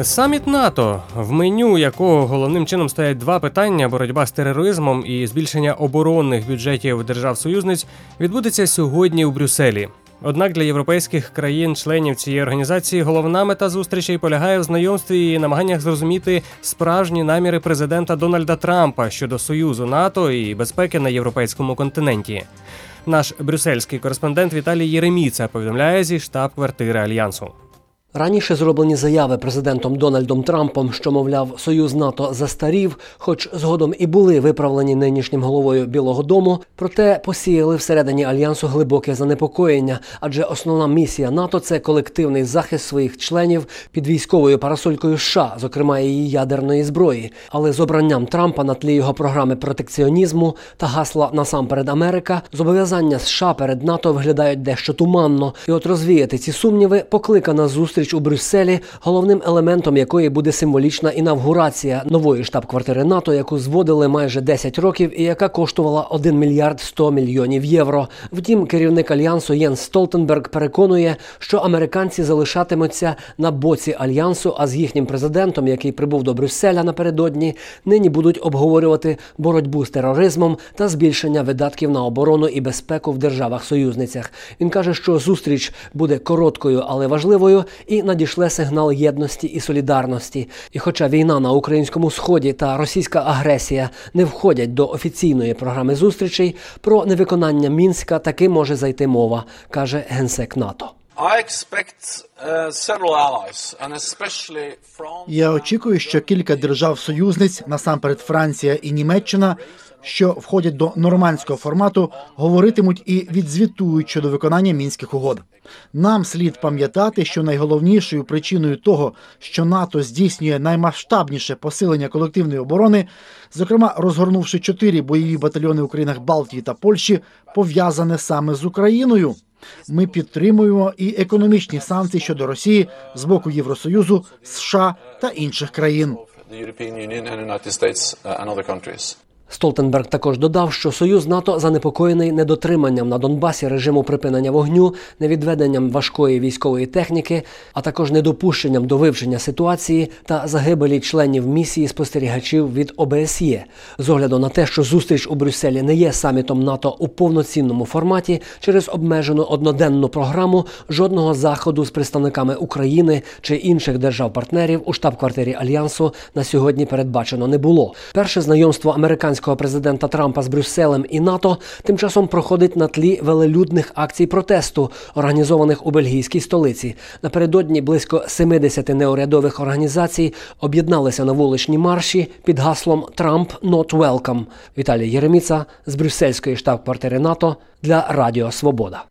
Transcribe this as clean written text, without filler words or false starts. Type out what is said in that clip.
Саміт НАТО, в меню якого головним чином стоять два питання – боротьба з тероризмом і збільшення оборонних бюджетів держав-союзниць, відбудеться сьогодні у Брюсселі. Однак для європейських країн-членів цієї організації головна мета зустрічей полягає в знайомстві і намаганнях зрозуміти справжні наміри президента Дональда Трампа щодо Союзу НАТО і безпеки на європейському континенті. Наш брюссельський кореспондент Віталій Єреміца повідомляє зі штаб-квартири Альянсу. Раніше зроблені заяви президентом Дональдом Трампом, що, мовляв, Союз НАТО застарів, хоч згодом і були виправлені нинішнім головою Білого дому, проте посіяли всередині Альянсу глибоке занепокоєння, адже основна місія НАТО – це колективний захист своїх членів під військовою парасолькою США, зокрема її ядерної зброї. Але з обранням Трампа на тлі його програми протекціонізму та гасла «Насамперед Америка» зобов'язання США перед НАТО виглядають дещо туманно. І от розвіяти ці сумніви покликана зустріч у Брюсселі, головним елементом якої буде символічна інавгурація нової штаб-квартири НАТО, яку зводили майже 10 років і яка коштувала 1 мільярд 100 мільйонів євро. Втім, керівник Альянсу Єнс Столтенберг переконує, що американці залишатимуться на боці Альянсу, а з їхнім президентом, який прибув до Брюсселя напередодні, нині будуть обговорювати боротьбу з тероризмом та збільшення видатків на оборону і безпеку в державах-союзницях. Він каже, що зустріч буде короткою, але важливою, і надішле сигнал єдності і солідарності. І хоча війна на українському сході та російська агресія не входять до офіційної програми зустрічей, про невиконання Мінська таки може зайти мова, каже генсек НАТО. Я очікую, що кілька держав-союзниць, насамперед Франція і Німеччина, що входять до нормандського формату, говоритимуть і відзвітують щодо виконання Мінських угод. Нам слід пам'ятати, що найголовнішою причиною того, що НАТО здійснює наймасштабніше посилення колективної оборони, зокрема розгорнувши 4 бойові батальйони у країнах Балтії та Польщі, пов'язане саме з Україною. Ми підтримуємо і економічні санкції щодо Росії з боку Євросоюзу, США та інших країн. Столтенберг також додав, що Союз НАТО занепокоєний недотриманням на Донбасі режиму припинення вогню, невідведенням важкої військової техніки, а також недопущенням до вивчення ситуації та загибелі членів місії спостерігачів від ОБСЄ. З огляду на те, що зустріч у Брюсселі не є самітом НАТО у повноцінному форматі, через обмежену одноденну програму жодного заходу з представниками України чи інших держав-партнерів у штаб-квартирі Альянсу на сьогодні передбачено не було. Перше знайомство американського президента Трампа з Брюсселем і НАТО тим часом проходить на тлі велелюдних акцій протесту, організованих у бельгійській столиці. Напередодні близько 70 неурядових організацій об'єдналися на вуличні марші під гаслом «Trump not welcome». Віталій Єреміца з брюссельської штаб-квартири НАТО для Радіо Свобода.